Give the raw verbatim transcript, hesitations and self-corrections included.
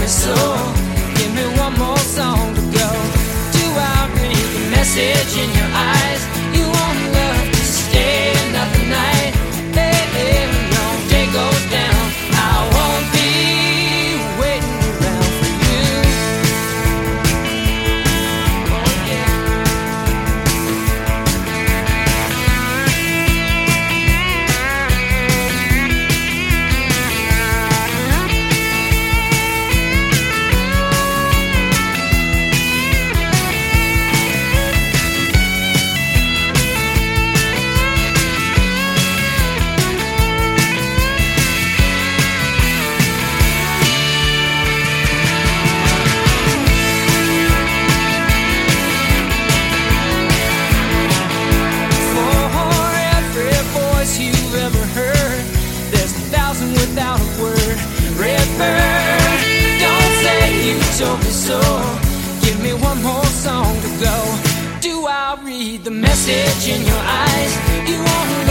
me so. Give me one more song to go. Do I read the message in your eyes? You want love to stay another night. Hey, hey, no, day goes down. I won't be waiting around for you. Oh yeah. Without a word, Redbird, don't say you told me so. Give me one more song to go. Do I read the message in your eyes? You want